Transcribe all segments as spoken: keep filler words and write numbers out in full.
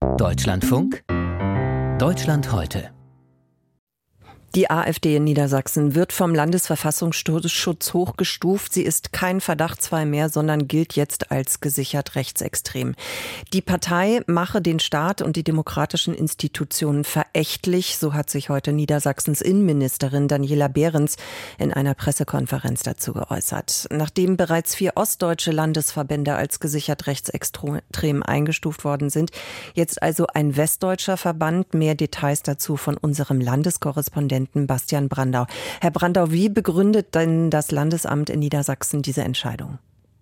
Deutschlandfunk, Deutschland heute. Die AfD in Niedersachsen wird vom Landesverfassungsschutz hochgestuft. Sie ist kein Verdachtsfall mehr, sondern gilt jetzt als gesichert rechtsextrem. Die Partei mache den Staat und die demokratischen Institutionen verächtlich. So hat sich heute Niedersachsens Innenministerin Daniela Behrens in einer Pressekonferenz dazu geäußert. Nachdem bereits vier ostdeutsche Landesverbände als gesichert rechtsextrem eingestuft worden sind, jetzt also ein westdeutscher Verband. Mehr Details dazu von unserem Landeskorrespondenten Bastian Brandau. Herr Brandau, wie begründet denn das Landesamt in Niedersachsen diese Entscheidung?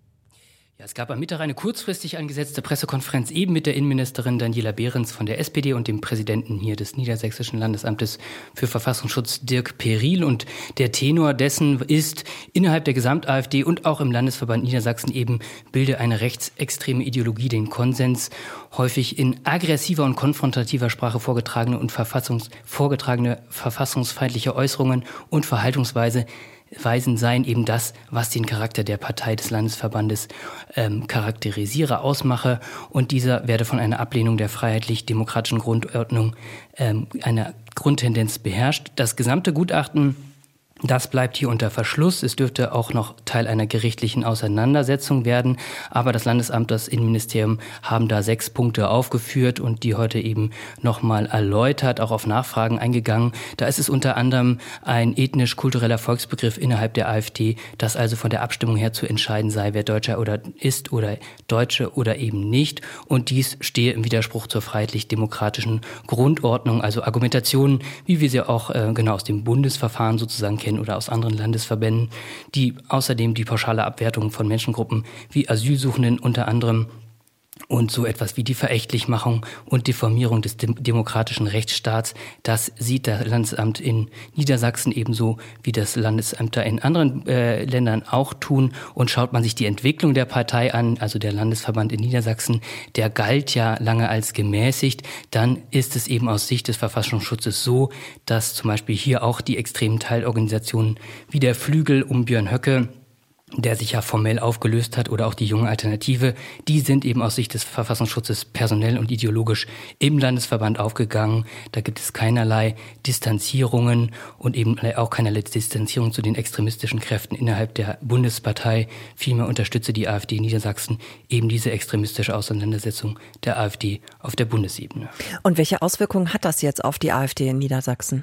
Ja, es gab am Mittag eine kurzfristig angesetzte Pressekonferenz eben mit der Innenministerin Daniela Behrens von der S P D und dem Präsidenten hier des Niedersächsischen Landesamtes für Verfassungsschutz Dirk Peril. Und der Tenor dessen ist, innerhalb der Gesamt-AfD und auch im Landesverband Niedersachsen eben bilde eine rechtsextreme Ideologie den Konsens. Häufig in aggressiver und konfrontativer Sprache vorgetragene und verfassungs- vorgetragene verfassungsfeindliche Äußerungen und Verhaltensweise Weisen seien eben das, was den Charakter der Partei des Landesverbandes ähm, charakterisiere, ausmache. Und dieser werde von einer Ablehnung der freiheitlich-demokratischen Grundordnung ähm, einer Grundtendenz beherrscht. Das gesamte Gutachten, das bleibt hier unter Verschluss. Es dürfte auch noch Teil einer gerichtlichen Auseinandersetzung werden. Aber das Landesamt, das Innenministerium haben da sechs Punkte aufgeführt und die heute eben nochmal erläutert, auch auf Nachfragen eingegangen. Da ist es unter anderem ein ethnisch-kultureller Volksbegriff innerhalb der AfD, dass also von der Abstimmung her zu entscheiden sei, wer Deutscher oder ist oder Deutsche oder eben nicht. Und dies stehe im Widerspruch zur freiheitlich-demokratischen Grundordnung, also Argumentationen, wie wir sie auch äh, genau aus dem Bundesverfahren sozusagen kennen oder aus anderen Landesverbänden, die außerdem die pauschale Abwertung von Menschengruppen wie Asylsuchenden unter anderem und so etwas wie die Verächtlichmachung und Diffamierung des dem- demokratischen Rechtsstaats, das sieht das Landesamt in Niedersachsen ebenso wie das Landesamt da in anderen äh, Ländern auch tun. Und schaut man sich die Entwicklung der Partei an, also der Landesverband in Niedersachsen, der galt ja lange als gemäßigt, dann ist es eben aus Sicht des Verfassungsschutzes so, dass zum Beispiel hier auch die extremen Teilorganisationen wie der Flügel um Björn Höcke, der sich ja formell aufgelöst hat, oder auch die Junge Alternative, die sind eben aus Sicht des Verfassungsschutzes personell und ideologisch im Landesverband aufgegangen. Da gibt es keinerlei Distanzierungen und eben auch keinerlei Distanzierung zu den extremistischen Kräften innerhalb der Bundespartei. Vielmehr unterstütze die AfD in Niedersachsen eben diese extremistische Auseinandersetzung der AfD auf der Bundesebene. Und welche Auswirkungen hat das jetzt auf die AfD in Niedersachsen?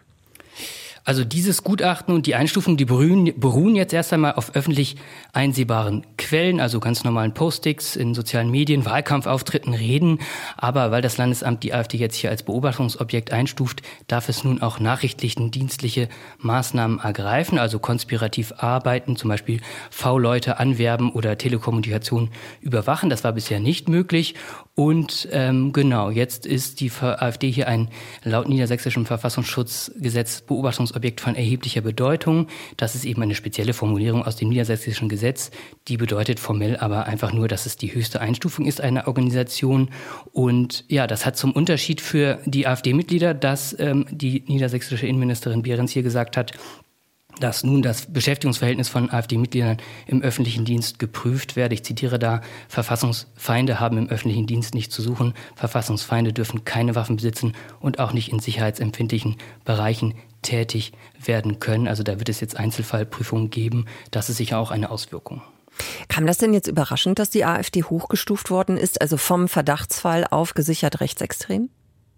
Also dieses Gutachten und die Einstufung, die beruhen, beruhen jetzt erst einmal auf öffentlich einsehbaren Quellen, also ganz normalen Postings in sozialen Medien, Wahlkampfauftritten, Reden. Aber weil das Landesamt die AfD jetzt hier als Beobachtungsobjekt einstuft, darf es nun auch nachrichtendienstliche Maßnahmen ergreifen, also konspirativ arbeiten, zum Beispiel V-Leute anwerben oder Telekommunikation überwachen. Das war bisher nicht möglich. Und ähm, genau, jetzt ist die AfD hier ein laut niedersächsischem Verfassungsschutzgesetz Beobachtungsobjekt von erheblicher Bedeutung. Das ist eben eine spezielle Formulierung aus dem niedersächsischen Gesetz. Die bedeutet formell aber einfach nur, dass es die höchste Einstufung ist einer Organisation. Und ja, das hat zum Unterschied für die AfD-Mitglieder, dass ähm, die niedersächsische Innenministerin Behrens hier gesagt hat, dass nun das Beschäftigungsverhältnis von AfD-Mitgliedern im öffentlichen Dienst geprüft werde. Ich zitiere da: Verfassungsfeinde haben im öffentlichen Dienst nichts zu suchen. Verfassungsfeinde dürfen keine Waffen besitzen und auch nicht in sicherheitsempfindlichen Bereichen tätig werden können. Also da wird es jetzt Einzelfallprüfungen geben. Das ist sicher auch eine Auswirkung. Kam das denn jetzt überraschend, dass die AfD hochgestuft worden ist, also vom Verdachtsfall auf gesichert rechtsextrem?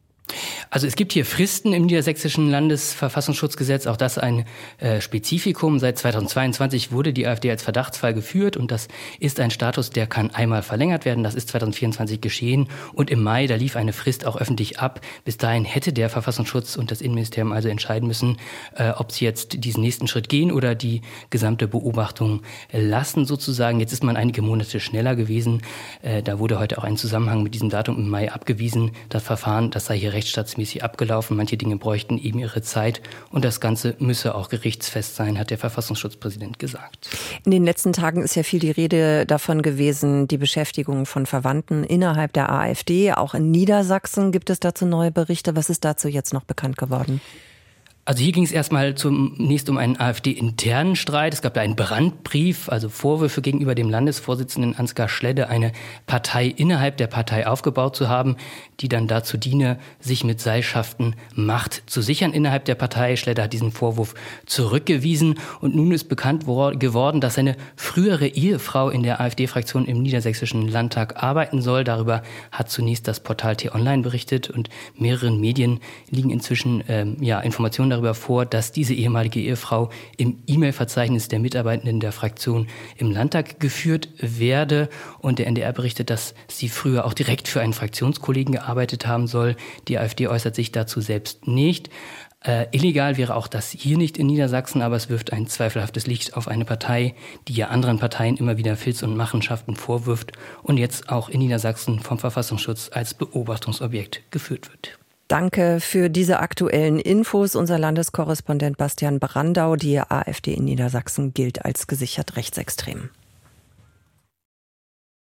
Also es gibt hier Fristen im niedersächsischen Landesverfassungsschutzgesetz, auch das ein äh, Spezifikum. Seit zweitausendzweiundzwanzig wurde die AfD als Verdachtsfall geführt und das ist ein Status, der kann einmal verlängert werden. Das ist zweitausendvierundzwanzig geschehen und im Mai, da lief eine Frist auch öffentlich ab. Bis dahin hätte der Verfassungsschutz und das Innenministerium also entscheiden müssen, äh, ob sie jetzt diesen nächsten Schritt gehen oder die gesamte Beobachtung lassen sozusagen. Jetzt ist man einige Monate schneller gewesen. Äh, da wurde heute auch ein Zusammenhang mit diesem Datum im Mai abgewiesen. Das Verfahren, das sei hier rechtsstaatsmäßig abgelaufen. Manche Dinge bräuchten eben ihre Zeit und das Ganze müsse auch gerichtsfest sein, hat der Verfassungsschutzpräsident gesagt. In den letzten Tagen ist ja viel die Rede davon gewesen, die Beschäftigung von Verwandten innerhalb der AfD. Auch in Niedersachsen gibt es dazu neue Berichte. Was ist dazu jetzt noch bekannt geworden? Also hier ging es erstmal zunächst um einen AfD-internen Streit. Es gab da einen Brandbrief, also Vorwürfe gegenüber dem Landesvorsitzenden Ansgar Schledde, eine Partei innerhalb der Partei aufgebaut zu haben, die dann dazu diene, sich mit Seilschaften Macht zu sichern innerhalb der Partei. Schledde hat diesen Vorwurf zurückgewiesen und nun ist bekannt geworden, dass seine frühere Ehefrau in der AfD-Fraktion im Niedersächsischen Landtag arbeiten soll. Darüber hat zunächst das Portal T-Online berichtet und mehreren Medien liegen inzwischen ähm, ja, Informationen darüber vor, dass diese ehemalige Ehefrau im E-Mail-Verzeichnis der Mitarbeitenden der Fraktion im Landtag geführt werde. Und der N D R berichtet, dass sie früher auch direkt für einen Fraktionskollegen gearbeitet haben soll. Die AfD äußert sich dazu selbst nicht. Äh, illegal wäre auch das hier nicht in Niedersachsen, aber es wirft ein zweifelhaftes Licht auf eine Partei, die ja anderen Parteien immer wieder Filz und Machenschaften vorwirft und jetzt auch in Niedersachsen vom Verfassungsschutz als Beobachtungsobjekt geführt wird. Danke für diese aktuellen Infos. Unser Landeskorrespondent Bastian Brandau. Die AfD in Niedersachsen gilt als gesichert rechtsextrem.